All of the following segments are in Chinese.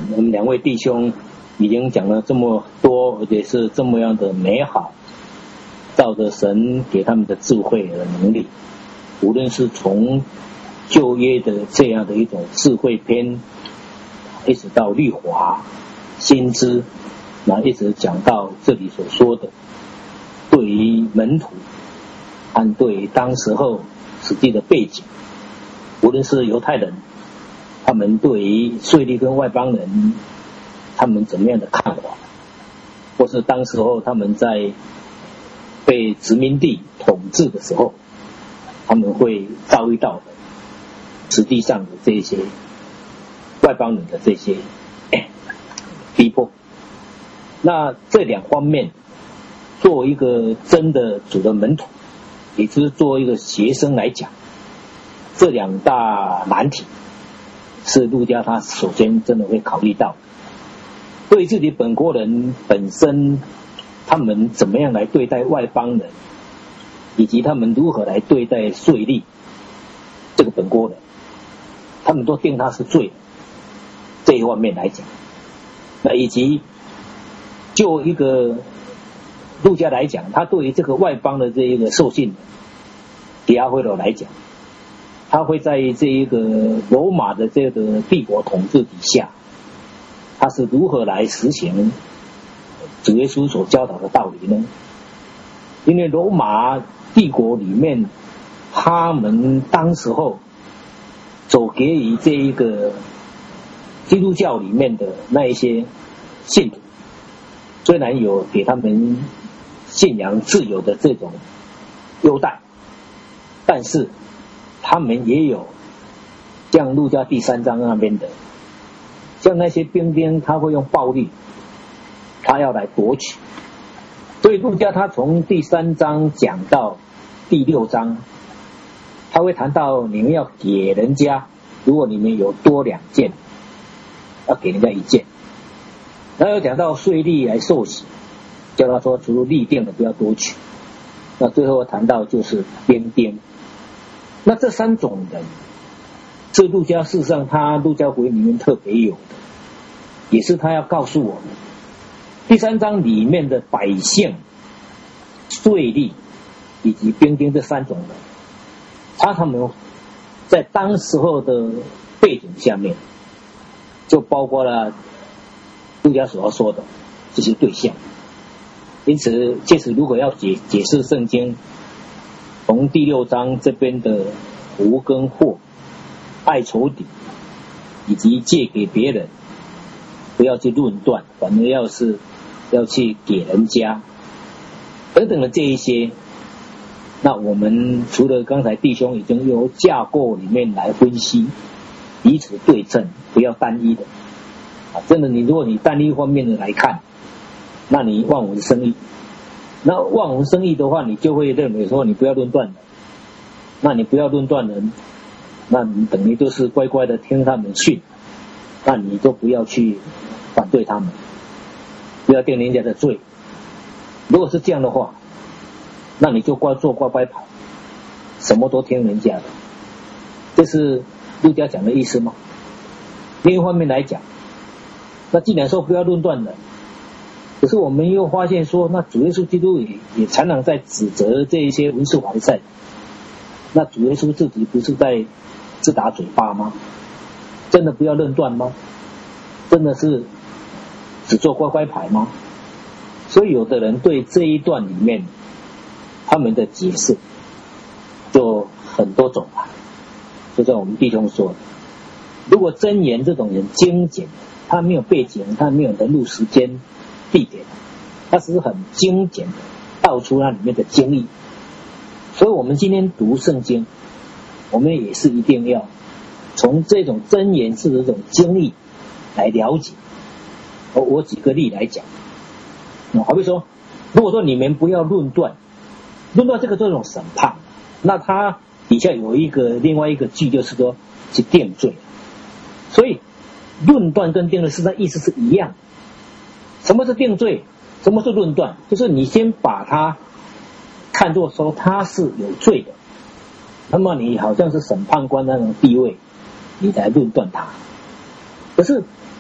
我们两位弟兄已经讲了这么多，而且是这么样的美好，照着神给他们的智慧和能力，无论是从旧约的这样的一种智慧篇，一直到律法、先知，那一直讲到这里所说的，对于门徒和对于当时候实际的背景，无论是犹太人，他们对于税吏跟外邦人，他们怎么样的看法，或是当时候他们在被殖民地统治的时候，他们会遭遇到的实际上的这些外邦人的这些逼迫。那这两方面，作为一个真的主的门徒，也就是作为一个学生来讲，这两大难题是路加他首先真的会考虑到。对自己本国人本身，他们怎么样来对待外邦人，以及他们如何来对待税吏这个本国人，他们都定他是罪的，这一方面来讲，那以及就一个路加来讲，他对于这个外邦的这一个受信提阿非罗来讲，他会在这一个罗马的这个帝国统治底下，他是如何来实行主耶稣所教导的道理呢？因为罗马帝国里面，他们当时候所给予这一个基督教里面的那一些信徒，虽然有给他们信仰自由的这种优待，但是他们也有像路加第3章那边的，像那些兵丁他会用暴力，他要来夺取。所以路加他从第3章讲到第6章，他会谈到你们要给人家，如果你们有多2件，要给人家1件。然后又讲到税吏来受洗，叫他说除了立定的不要多取。那最后谈到就是兵丁。那这3种人是路加事实上他路加福音里面特别有的，也是他要告诉我们第3章里面的百姓、税吏以及兵丁这3种人，他们在当时候的背景下面，就包括了路加所要说的这些对象。因此借此如果要解释圣经，从第6章这边的福跟祸、爱仇敌以及借给别人，不要去论断，反而要去给人家等等的这一些，那我们除了刚才弟兄已经由架构里面来分析，彼此对称，不要单一的真的，如果你单一方面的来看，那你望文生义。那望文生义的话，你就会认为说你不要论断的。那你不要论断人，那你等于就是乖乖的听他们训，那你就不要去反对他们，不要定人家的罪。如果是这样的话，那你就做乖乖牌，什么都听人家的。这是路加讲的意思吗？另一方面来讲，那既然说不要论断人，可是我们又发现说，那主耶稣基督也常常在指责这一些文士法利赛人，那主耶稣自己不是在自打嘴巴吗？真的不要论断吗？真的是只做乖乖牌吗？所以有的人对这一段里面他们的解释就很多种了。就像我们弟兄说的，如果箴言这种人精简，他没有背景，他没有人物时间地点，他只是很精简的道出那里面的经义。所以我们今天读圣经，我们也是一定要从这种箴言式的这种经义来了解。我举个例来讲，好比说，如果说你们不要论断这个这种审判，那它底下有另外一个句，就是说去定罪。所以论断跟定罪实际上意思是一样。什么是定罪？什么是论断？就是你先把它看作说他是有罪的，那么你好像是审判官那种地位，你来论断他。可是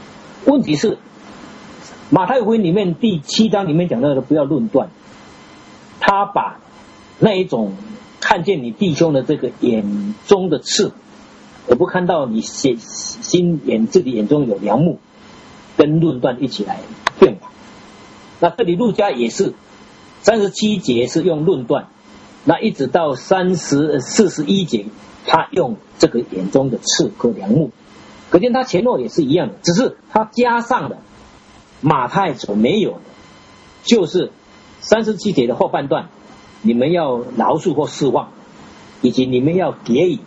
问题是马太福音里面第7章里面讲到的不要论断，他把那一种看见你弟兄的这个眼中的刺，而不看到你自己眼中有梁木，跟论断一起来辩法。那这里路加也是37节是用论断，那一直到41节他用这个眼中的刺和梁木，可见他前后也是一样的，只是他加上了马太所没有的，就是37节的后半段，你们要饶恕或释放，以及你们要给予，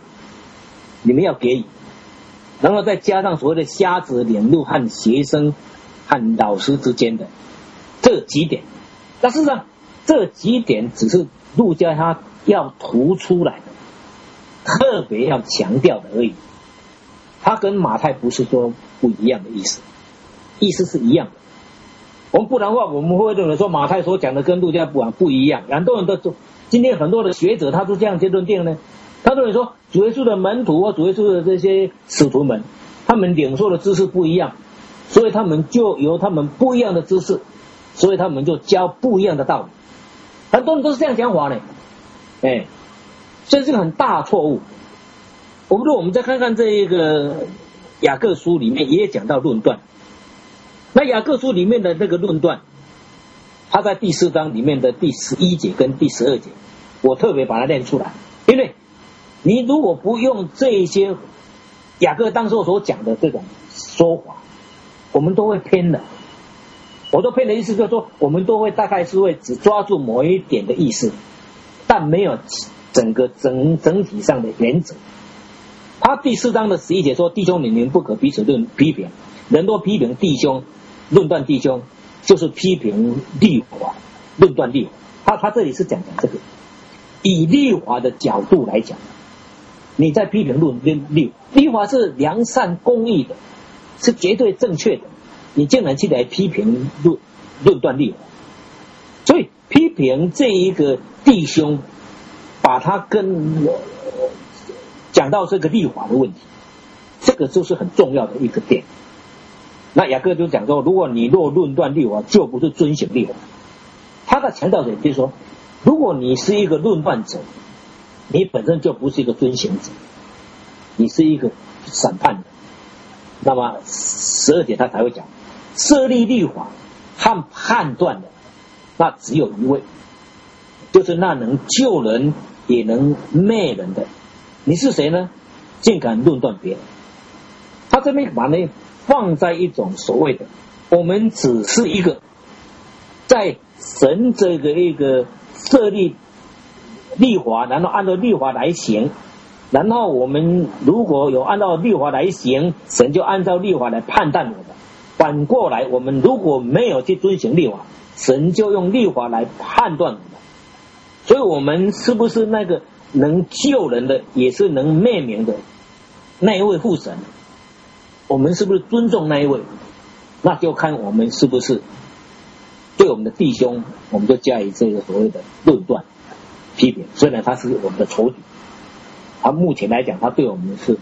然后再加上所谓的瞎子领路和学生和老师之间的这几点。但事实上这几点只是路加他要突出来的，特别要强调的而已，他跟马太不是说不一样的意思，意思是一样的。我们不然的话，我们会认为说马太所讲的跟路加不一样。很多人都今天很多的学者他都这样论定呢，他认为说主耶稣的门徒或主耶稣的这些使徒们，他们领受的知识不一样，所以他们就有他们不一样的知识，所以他们就教不一样的道理。很多人都是这样讲法呢，这是个很大错误。如果我们再看看这一个雅各书里面也讲到论断，那雅各书里面的那个论断，他在第4章里面的第11节跟第12节，我特别把它念出来，因为你如果不用这一些雅各当时所讲的这种说法，我们都会偏的。我说偏的意思就是说，我们都会大概是会只抓住某一点的意思，但没有整体上的原则。他第4章的11节说，弟兄你们不可彼此批评，人多批评弟兄论断弟兄，就是批评律法，论断律法。他这里是讲这个，以律法的角度来讲，你在批评律法是良善公义的，是绝对正确的，你竟然去来批评论断律法。所以批评这一个弟兄，把他跟讲到这个律法的问题，这个就是很重要的一个点。那雅各就讲说，如果你若论断律法，就不是遵行律法。他的强调点就是说，如果你是一个论断者，你本身就不是一个遵行者，你是一个审判的。那么12节他才会讲，设立律法和判断的，那只有一位，就是那能救人也能灭人的。你是谁呢？竟敢论断别人。他这边把呢放在一种所谓的，我们只是一个在神这个一个设立律法，然后按照律法来行，然后我们如果有按照律法来行，神就按照律法来判断我们。反过来，我们如果没有去遵行律法，神就用律法来判断我们。所以我们是不是那个能救人的，也是能灭民的那一位父神？我们是不是尊重那一位？那就看我们是不是对我们的弟兄，我们就加以这个所谓的论断批评。虽然他是我们的仇敌，他目前来讲，他对我们是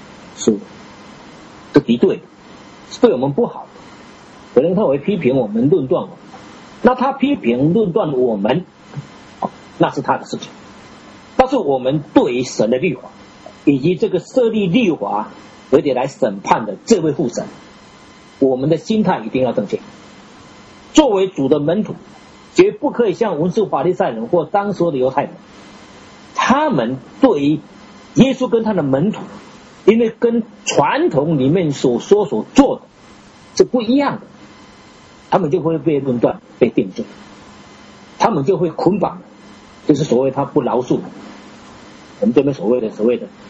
敌对的，是对我们不好的。可能他会批评我们，论断我们。那他批评论断我们，那是他的事情。但是我们对于神的律法，以及这个设立律法而且来审判的这位父神，我们的心态一定要正确。作为主的门徒，绝不可以像文士法利赛人或当时的犹太人，他们对于耶稣跟他的门徒，因为跟传统里面所说所做的是不一样的，他们就会被论断、被定罪，他们就会捆绑，就是所谓他不饶恕我们这边所谓的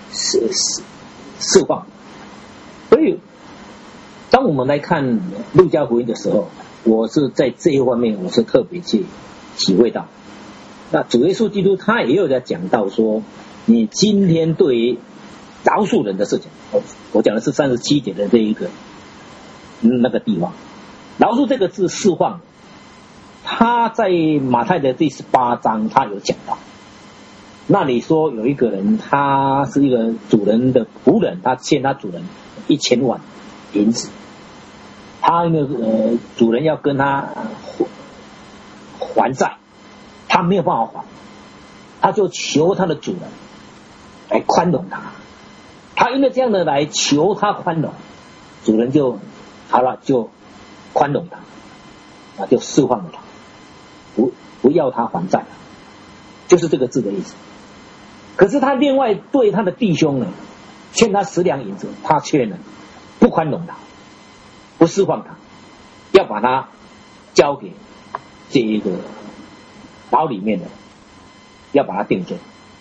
释放。所以当我们来看路加福音的时候，我是在这一方面我是特别去体会到，那主耶稣基督他也有在讲到说，你今天对于饶恕人的事情，我讲的是37节的这一个那个地方，饶恕这个字释放，他在马太的第18章他有讲到，那里说有一个人，他是一个主人的仆人，他欠他主人1000万银子， 他主人要跟他还债，他没有办法还，他就求他的主人来宽容他。他因为这样的来求他宽容，主人就好了，就宽容他，就释放了他，不要他还债了，就是这个字的意思。可是他另外对他的弟兄呢，欠他10两银子，他却呢不宽容他，不释放他，要把他交给这一个牢里面的，要把他定罪。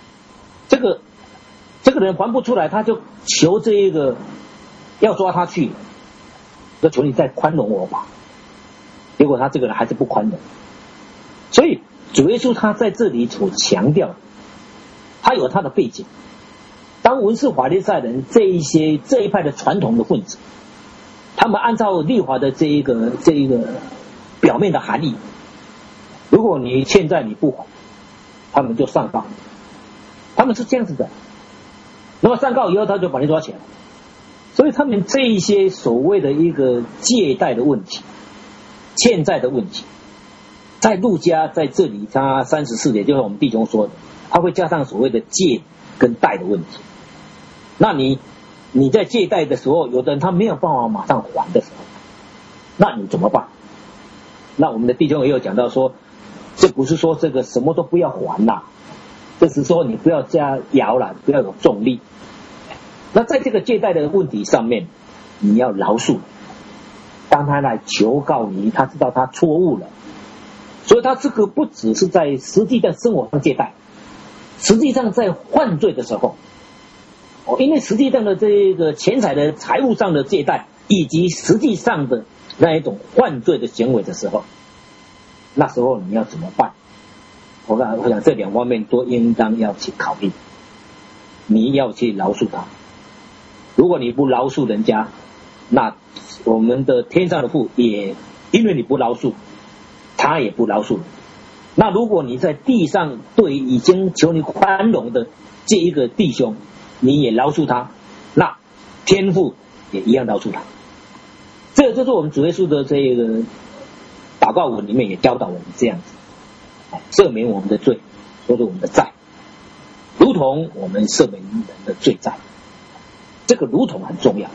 这个人还不出来，他就求这一个要抓他去，就求你再宽容我吧。结果他这个人还是不宽容，所以主耶稣他在这里所强调的，他有他的背景。当文士法利赛人这一派的传统的分子，他们按照律法的这一个表面的含义，如果你欠债你不还，他们就上告，他们是这样子的。那么上告以后，他就把你抓起来。所以他们这一些所谓的一个借贷的问题、欠债的问题，在路加在这里他34节，就是我们弟兄说的，他会加上所谓的借跟贷的问题。那你在借贷的时候，有的人他没有办法马上还的时候，那你怎么办？那我们的弟兄也有讲到说，这不是说这个什么都不要还啦，这是说你不要加摇了，不要有重力。那在这个借贷的问题上面，你要饶恕。当他来求告你，他知道他错误了，所以他这个不只是在实际的生活上借贷，实际上在犯罪的时候，因为实际上的这个钱财的财务上的借贷，以及实际上的那一种犯罪的行为的时候，那时候你要怎么办？我想这两方面都应当要去考虑。你要去饶恕他，如果你不饶恕人家，那我们的天上的父也因为你不饶恕，他也不饶恕。那如果你在地上对已经求你宽容的这一个弟兄，你也饶恕他，那天父也一样饶恕他。这就是我们主耶稣的这个祷告文里面也教导我们这样子，赦免我们的罪，说是我们的债，如同我们赦免人的罪债。这个如同很重要，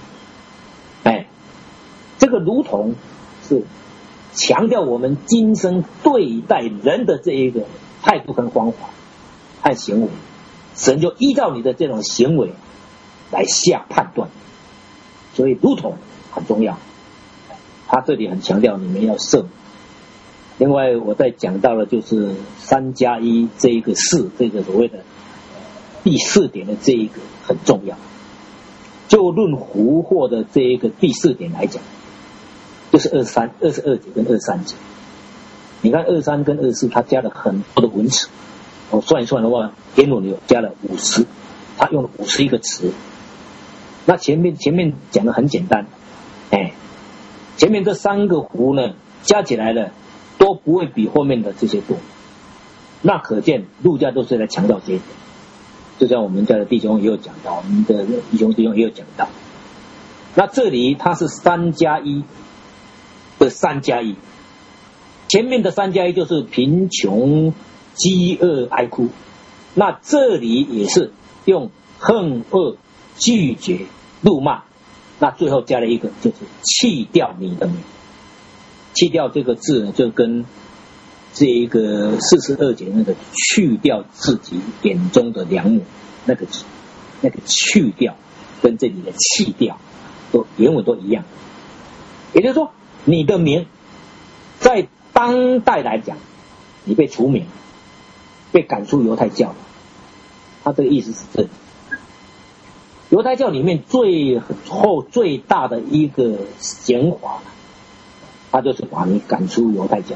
这个如同是强调我们今生对待人的这一个态度跟方法和行为，神就依照你的这种行为来下判断，所以如同很重要。他这里很强调你们要赦免。另外我再讲到了就是3+1这一个4，这个所谓的第4点的这一个很重要。就论胡祸的这一个第4点来讲，就是22节跟23节。你看23跟24，他加了很多的文词，我算一算的话，原文有加了50，他用了51个词。那前面讲的很简单，前面这3个胡呢，加起来了都不会比后面的这些多。那可见路加都是在强调这一点。就像我们家的弟兄也有讲到，我们的弟兄也有讲到。那这里它是3+1的3+1，前面的3+1就是贫穷、饥饿、哀哭。那这里也是用恨恶、拒绝、怒骂，那最后加了一个就是弃掉你的名。弃掉这个字呢，就跟这一个42节那个去掉自己眼中的梁木，那个去掉跟这里的弃掉都原文都一样。也就是说你的名在当代来讲，你被除名，被赶出犹太教，他这个意思是这里。犹太教里面最大的一个刑罚，他就是把你赶出犹太教。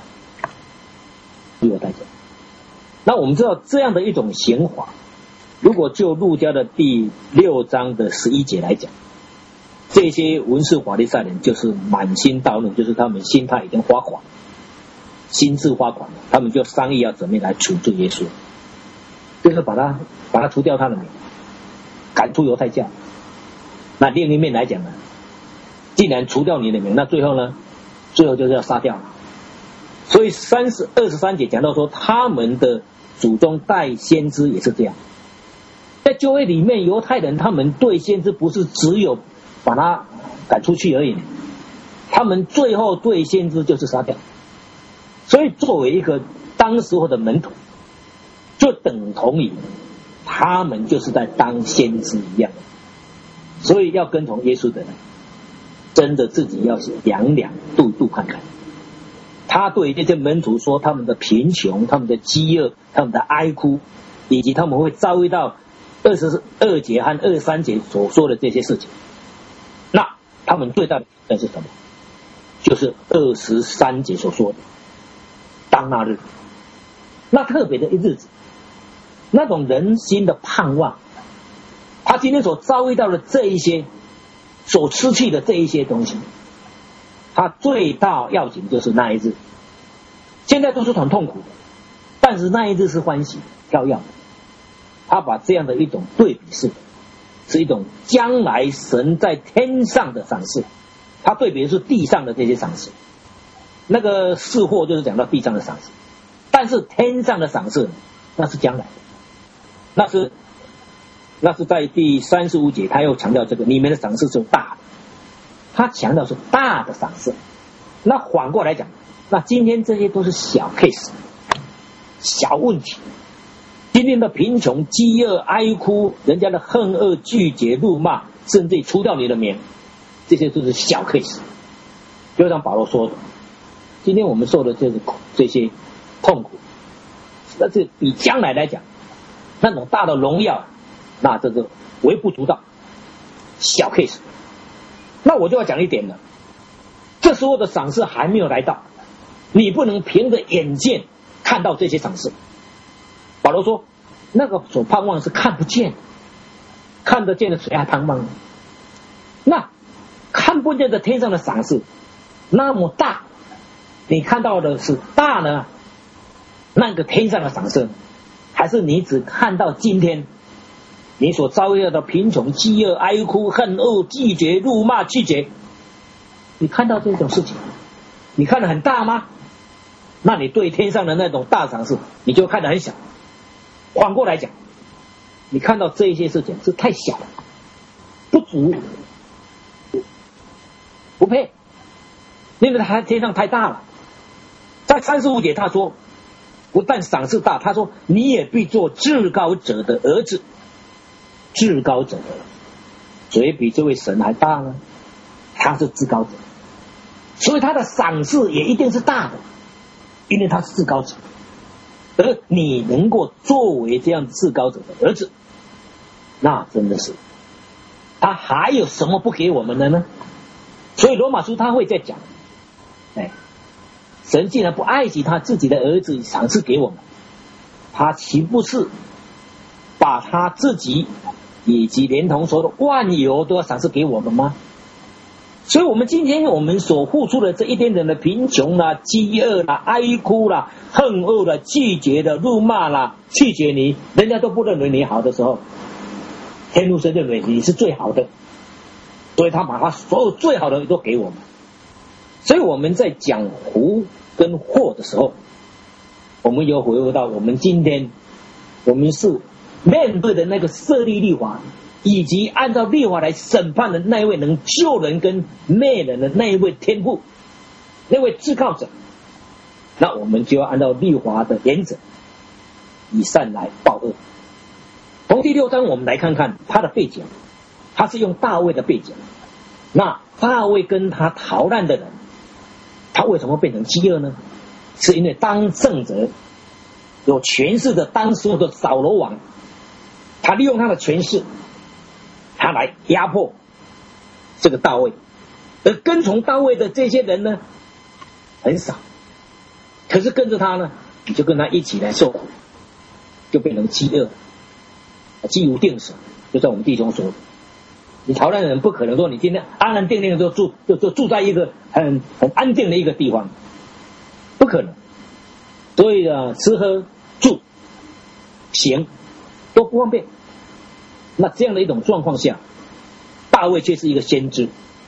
那我们知道这样的一种刑罚，如果就路加的第6章的11节来讲，这些文士法利赛人就是满心大怒，就是他们心态已经发狂，心智发狂了，他们就商议要怎么样来处置耶稣，就是把他除掉他的名，赶出犹太教。那另一面来讲呢，既然除掉你的名，那最后呢， 最后就是要杀掉了。所以23节讲到说，他们的祖宗代先知也是这样。在旧约里面，犹太人他们对先知不是只有把他赶出去而已，他们最后对先知就是杀掉。所以作为一个当时候的门徒，就等同于他们就是在当先知一样。所以要跟从耶稣的人，真的自己要量量度度看看。他对这些门徒说他们的贫穷、他们的饥饿、他们的哀哭，以及他们会遭遇到22节和23节所说的这些事情。那他们最大的挑战是什么？就是23节所说的当那日，那特别的一日子，那种人心的盼望，他今天所遭遇到的这一些，所失去的这一些东西，他最大要紧就是那一日。现在都是很痛苦的，但是那一日是欢喜跳跃的。他把这样的一种对比式，是一种将来神在天上的赏赐，他对比的是地上的这些赏赐。那个世祸就是讲到地上的赏赐，但是天上的赏赐那是将来的，那是在第35节他又强调这个里面的赏赐是大的，他强调是大的赏赐。那反过来讲，那今天这些都是小 case 小问题，今天的贫穷、饥饿、哀哭，人家的恨恶、拒绝、辱骂，甚至除掉你的名，这些都是小 case。就像保罗说的，今天我们受的这些痛苦，那这比将来来讲，那种大的荣耀，那这个微不足道，小 case。那我就要讲一点了，这时候的赏赐还没有来到，你不能凭着眼见看到这些赏赐。保罗说，那个所盼望是看不见，看得见的谁还盼望呢？那看不见的天上的赏赐那么大，你看到的是大呢，那个天上的赏赐，还是你只看到今天你所遭遇到的贫穷、饥饿、哀哭、恨恶、拒绝、辱骂、拒绝？你看到这种事情，你看得很大吗？那你对天上的那种大赏赐，你就看得很小。反过来讲，你看到这一些事情是太小了，不足，不配，因为他天上太大了。在35节他说，不但赏赐大，他说你也必做至高者的儿子。至高者的，谁比这位神还大呢？他是至高者，所以他的赏赐也一定是大的，因为他是至高者。而你能够作为这样至高者的儿子，那真的是他还有什么不给我们的呢？所以罗马书他会在讲，神既然不爱惜他自己的儿子赏赐给我们，他岂不是把他自己以及连同所有的万有都要赏赐给我们吗？所以我们今天我们所付出的这一点点的贫穷啦、饥饿啦、哀哭啦、恨恶啦、拒绝的、辱骂啦、拒绝你，人家都不认为你好的时候，天父神认为你是最好的，所以他把他所有最好的都给我们。所以我们在讲福跟祸的时候，我们有回复到我们今天我们是面对的那个设立律法，以及按照律法来审判的那一位能救人跟灭人的那一位天父，那位至高者，那我们就要按照律法的原则，以善来报恶。从第6章我们来看看他的背景，他是用大卫的背景。那大卫跟他逃难的人，他为什么变成饥饿呢？是因为当政者有权势的当时的扫罗王，他利用他的权势，他来压迫这个大卫，而跟从大卫的这些人呢很少，可是跟着他呢，你就跟他一起来受苦，就变成饥饿，饥无定所。就像我们弟兄说的，你逃难的人不可能说你今天安安定定的就住在一个很安定的一个地方，不可能。所以吃喝住行都不方便。那这样的一种状况下，大卫却是一个先知，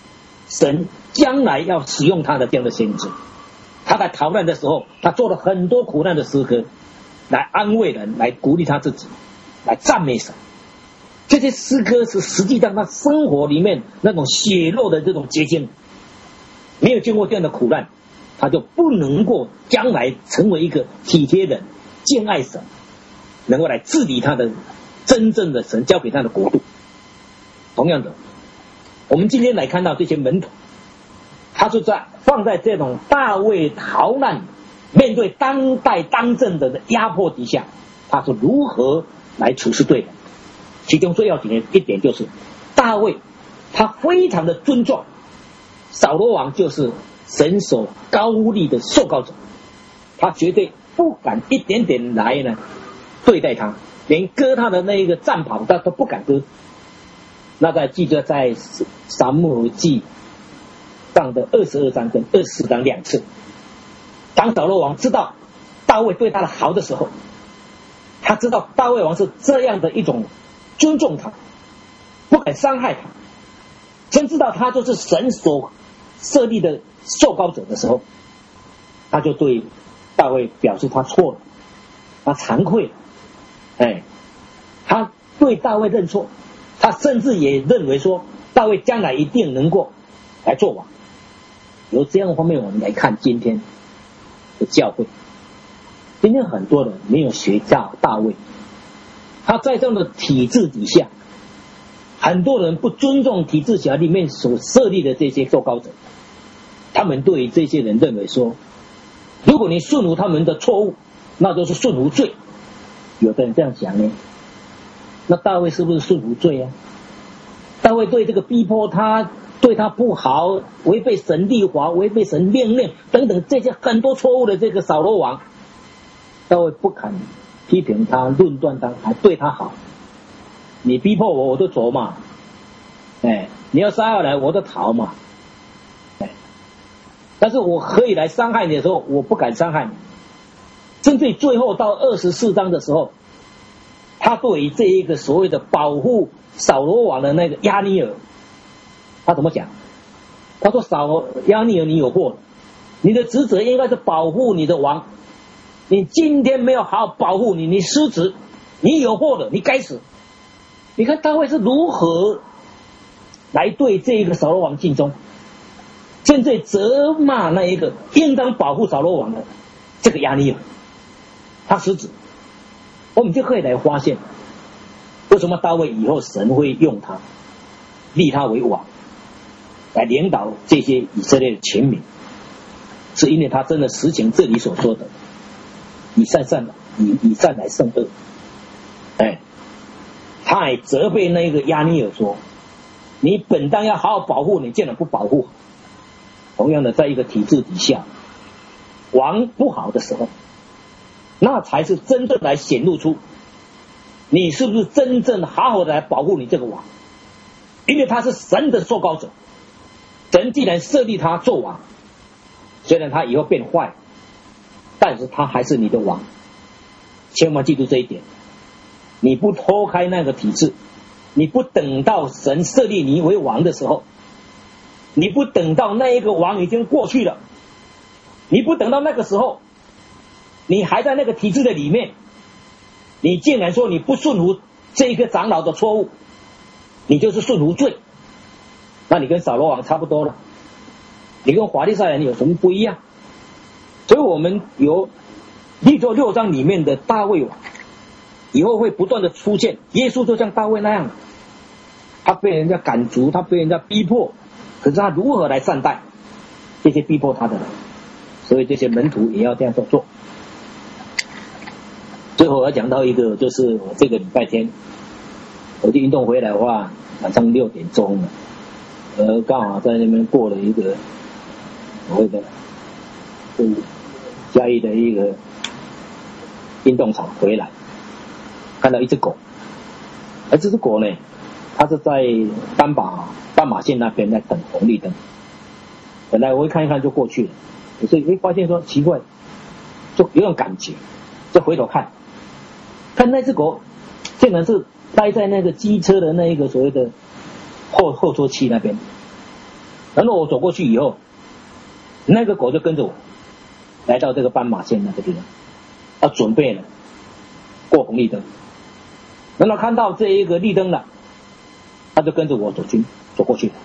神将来要使用他的这样的先知。他在逃难的时候，他做了很多苦难的诗歌，来安慰人，来鼓励他自己，来赞美神。这些诗歌是实际上他生活里面那种血肉的这种结晶，没有经过这样的苦难，他就不能够将来成为一个体贴人、敬爱神，能够来治理他的真正的神交给他的国度。同样的，我们今天来看到这些门徒，他就放在这种大卫逃难，面对当代当政的压迫底下，他是如何来处事对人。其中最要紧的一点就是，大卫他非常的尊重扫罗王，就是神所高立的受膏者，他绝对不敢一点点来呢对待他，连割他的那个战袍他都不敢割。那记得在撒母耳记上的22章跟24章2次，当扫罗王知道大卫对他的好的时候，他知道大卫王是这样的一种尊重他，不敢伤害他，真知道他就是神所设立的受膏者的时候，他就对大卫表示他错了，他惭愧了，他对大卫认错，他甚至也认为说大卫将来一定能够来做王。由这样的方面我们来看今天的教会，今天很多人没有学大卫，他在这样的体制底下，很多人不尊重体制下里面所设立的这些受膏者，他们对于这些人认为说，如果你顺服他们的错误，那就是顺服罪。有的人这样讲呢，那大卫是不是顺服罪啊？大卫对这个逼迫他，对他不好，违背神律法，违背神命令等等这些很多错误的这个扫罗王，大卫不肯批评他，论断他，还对他好。你逼迫我，我就走嘛，你要杀下来，我就逃嘛，但是我可以来伤害你的时候，我不敢伤害你。甚至最后到24章的时候，他对于这一个所谓的保护扫罗王的那个亚尼尔，他怎么讲？他说亚尼尔，你有祸了，你的职责应该是保护你的王，你今天没有好好保护你失职，你有祸了，你该死。你看大卫是如何来对这个扫罗王尽忠，甚至责骂那一个应当保护扫罗王的这个亚尼尔，他失职。我们就可以来发现，为什么大卫以后神会用他，立他为王，来领导这些以色列的全民，是因为他真的实行这里所说的以善来胜恶。他还责备那个亚尼尔说，你本当要好好保护，你竟然不保护。同样的，在一个体制底下，王不好的时候，那才是真正来显露出你是不是真正好好的来保护你这个王。因为他是神的受膏者，神既然设立他做王，虽然他以后变坏，但是他还是你的王。千万记住这一点，你不脱开那个体制，你不等到神设立你为王的时候，你不等到那一个王已经过去了，你不等到那个时候，你还在那个体制的里面，你竟然说你不顺服这一个长老的错误，你就是顺服罪，那你跟扫罗王差不多了，你跟法利赛人有什么不一样？所以我们有立作6章里面的大卫王，以后会不断的出现。耶稣就像大卫那样，他被人家赶逐，他被人家逼迫，可是他如何来善待这些逼迫他的人？所以这些门徒也要这样做。最后我要讲到一个，就是我这个礼拜天我去运动回来的话，晚上6点钟了，刚好在那边过了一个所谓的嘉义的一个运动场回来，看到一只狗，而这只狗呢，它是在斑马线那边在等红绿灯，本来我会看一看就过去了，所以会发现说奇怪，就有种感觉，就回头看那只狗竟然是待在那个机车的那一个所谓的后座器那边， 然后我走过去以后，那个狗就跟着我来到这个斑马线那个地方，要准备了过红绿灯。然后看到这一个绿灯了，他就跟着我走过去。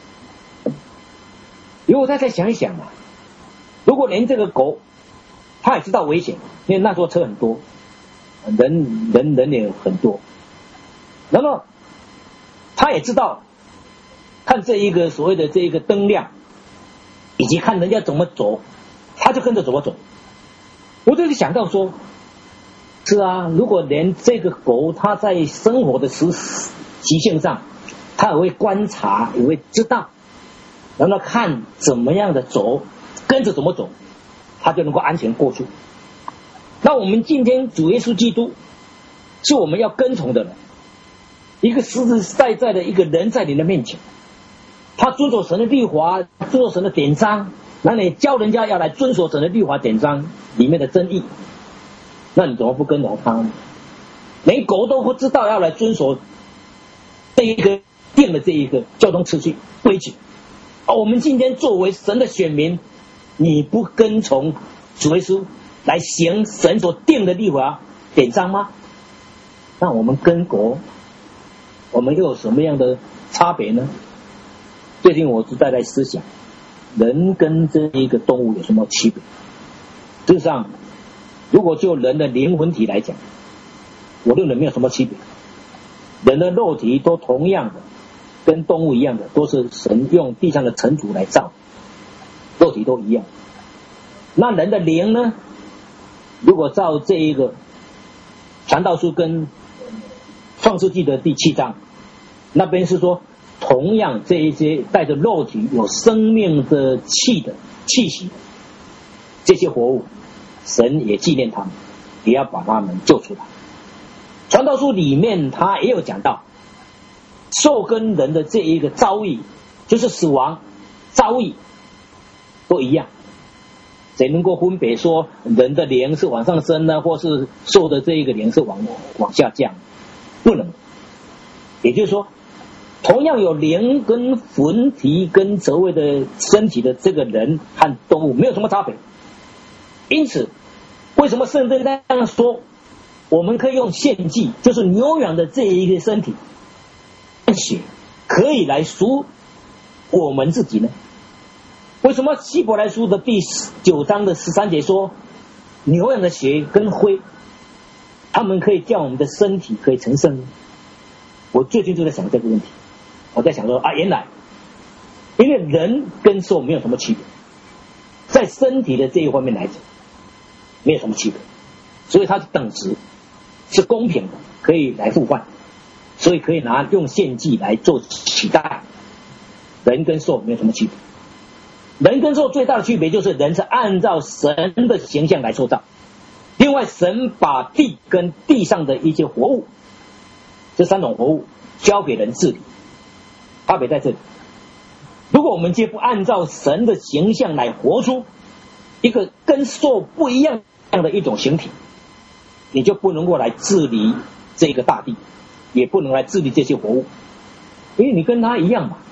如果大家想一想啊，如果连这个狗他也知道危险，因为那时候车很多，人也很多，然后他也知道看这一个所谓的这一个灯亮，以及看人家怎么走，他就跟着怎么走。我就想到说，是啊，如果连这个狗它在生活的习性上，它也会观察，也会知道，然后看怎么样的走，跟着怎么走，它就能够安全过去。那我们今天主耶稣基督是我们要跟从的人，一个实实在在的一个人在你的面前，他遵守神的律法，遵守神的典章，那你教人家要来遵守神的律法典章里面的真意，那你怎么不跟从他呢？连狗都不知道要来遵守这一个定的这一个交通秩序规矩，我们今天作为神的选民，你不跟从主耶稣来行神所定的律法典章吗？那我们跟狗，我们又有什么样的差别呢？最近我是在思想，人跟这一个动物有什么区别？事实上，如果就人的灵魂体来讲，我认为没有什么区别。人的肉体都同样的，跟动物一样的，都是神用地上的尘土来造，肉体都一样。那人的灵呢？如果照这一个传道书跟创世纪的第7章，那边是说，同样这一些带着肉体有生命的气息，这些活物，神也纪念他们，也要把他们救出来。传道书里面他也有讲到，兽跟人的这一个遭遇，就是死亡遭遇都一样。谁能够分别说人的灵是往上升呢，或是兽的这一个灵是往下降？不能。也就是说，同样有灵跟魂体跟所谓的身体的这个人和动物没有什么差别。因此，为什么圣经这样说？我们可以用献祭，就是牛羊的这一个身体血，可以来赎我们自己呢？为什么希伯来书的第9章的13节说，牛羊的血跟灰，他们可以叫我们的身体可以成圣呢？我最近就在想这个问题，我在想说原来因为人跟兽没有什么区别，在身体的这一方面来讲没有什么区别，所以它是等值，是公平的，可以来互换，所以可以用献祭来做取代。人跟兽没有什么区别。人跟兽最大的区别就是人是按照神的形象来塑造，另外神把地跟地上的一些活物，这3种活物交给人治理，差别在这里。如果我们既不按照神的形象来活出一个跟兽不一样的一种形体，你就不能够来治理这个大地，也不能来治理这些活物，因为你跟他一样嘛。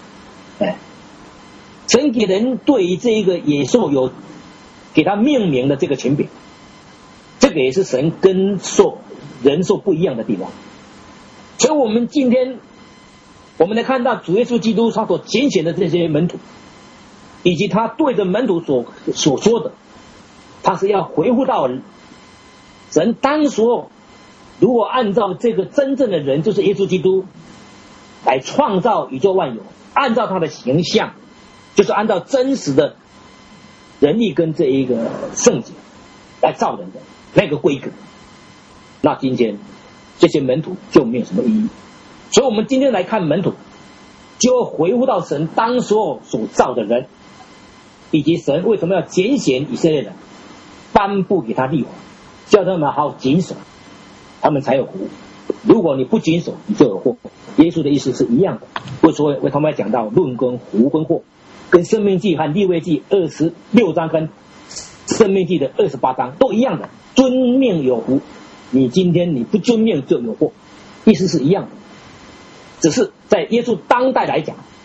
神给人对于这个野兽有给他命名的这个权柄，这个也是神跟人兽不一样的地方。所以我们今天我们来看到主耶稣基督他所拣选的这些门徒，以及他对着门徒所说的，他是要回复到神当时候如果按照这个真正的人，就是耶稣基督来创造宇宙万有，按照他的形象，就是按照真实的人力跟这一个圣洁来造人的那个规格，那今天这些门徒就没有什么意义。所以我们今天来看门徒，就回复到神当时候所造的人，以及神为什么要拣选以色列人，颁布给他律法，叫他们好好谨守，他们才有福。如果你不谨守，你就有祸。耶稣的意思是一样的，为他们讲到论跟福跟祸，跟申命记和利未记26章跟申命记的28章都一样的，遵命有福，你今天你不遵命就有祸，意思是一样的。只是在耶稣当代来讲，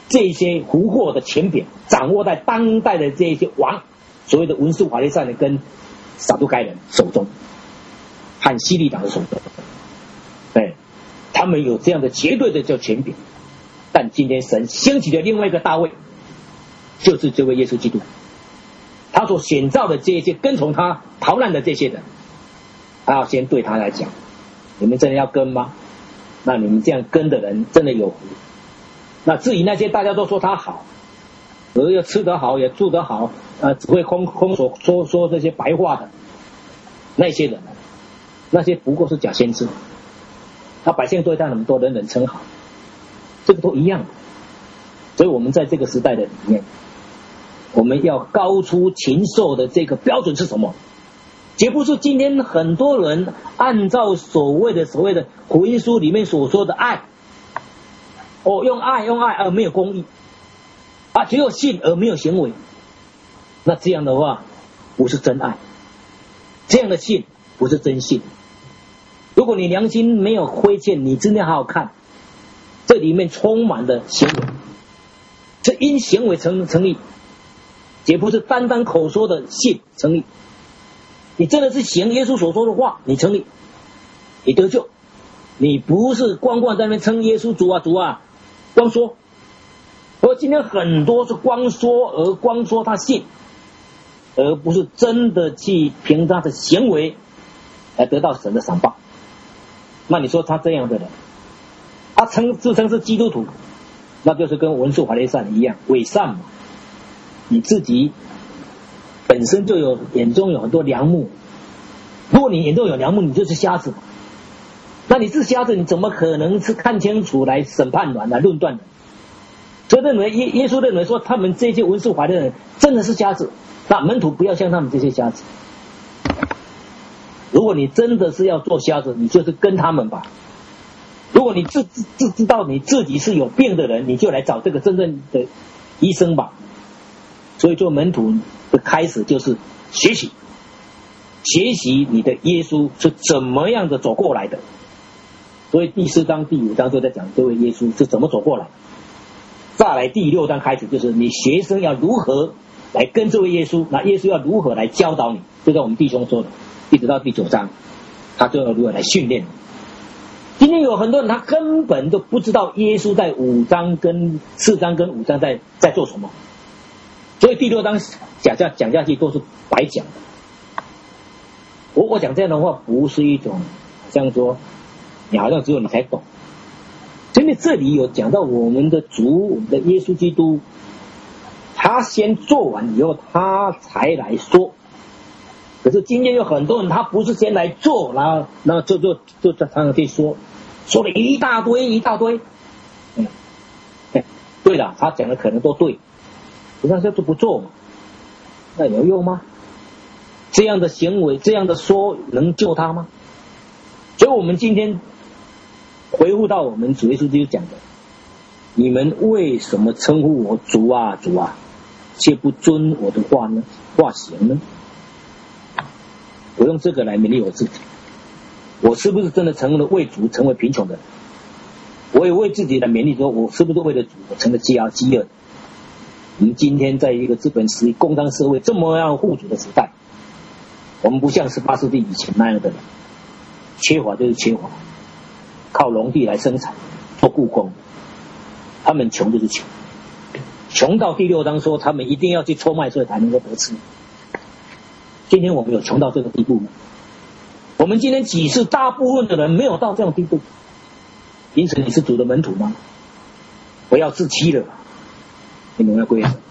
这些俘获的权柄掌握在当代的这些王，所谓的文士法利赛人跟撒都该人手中，和希律党的手中。对，他们有这样的绝对的叫权柄。但今天神兴起的另外一个大卫，就是这位耶稣基督，他所选召的这些跟从他逃难的这些人，他要先对他来讲，你们真的要跟吗？那你们这样跟的人真的有福。那至于那些大家都说他好，又吃得好也住得好，只会空说这些白话的那些人，那些不过是假先知。那百姓对他很多人人称好，这个都一样的。所以我们在这个时代的里面，我们要高出禽兽的这个标准是什么？绝不是今天很多人按照所谓的福音书里面所说的爱，用爱而没有公义，只有信而没有行为。那这样的话不是真爱，这样的信不是真信。如果你良心没有亏欠，你真的好好看，这里面充满了行为，这因行为成立，绝不是单单口说的信成立。你真的是行耶稣所说的话，你成立，你得救。你不是光在那边称耶稣主啊主啊，光说。而今天很多是光说他信，而不是真的去凭他的行为来得到神的赏报。那你说他这样的人，他自称是基督徒，那就是跟文士法利赛人一样伪善嘛。你自己本身就眼中有很多梁木，如果你眼中有梁木，你就是瞎子。那你是瞎子，你怎么可能是看清楚来审判人来论断人？所以认为耶稣认为说他们这些文士法利赛人真的是瞎子，那门徒不要像他们这些瞎子。如果你真的是要做瞎子，你就是跟他们吧。如果你知道你自己是有病的人，你就来找这个真正的医生吧。所以做门徒的开始就是学习你的耶稣是怎么样的走过来的。所以第4章第5章就在讲这位耶稣是怎么走过来。再来第6章开始就是你学生要如何来跟这位耶稣，那耶稣要如何来教导你，就在我们弟兄说的，一直到第9章他就要如何来训练。今天有很多人他根本都不知道耶稣在4章跟5章在做什么，所以第6章讲下去都是白讲的。我讲这样的话不是一种像说你好像只有你才懂，因为这里有讲到我们的主，我们的耶稣基督，他先做完以后他才来说。可是今天有很多人他不是先来做，然后就常常可以说了一大堆。对了，他讲的可能都对，可是他就不做嘛，那有用吗？这样的行为这样的说能救他吗？所以我们今天回复到我们主耶稣基督讲的，你们为什么称呼我主啊主啊，却不遵我的话行呢？我用这个来勉励我自己，我是不是真的成了为主成为贫穷的人？我也为自己来勉励说，我是不是为了主我成了饥饿的？我们今天在一个资本主义工商社会这么样富足的时代，我们不像18世纪以前那样的人，缺乏就是缺乏，靠农地来生产做雇工，他们穷就是穷到第6章说他们一定要去出卖所以才能够得吃。今天我们有穷到这个地步吗？我们今天几次大部分的人没有到这种地步，因此你是主的门徒吗？不要自欺了，你们要归神。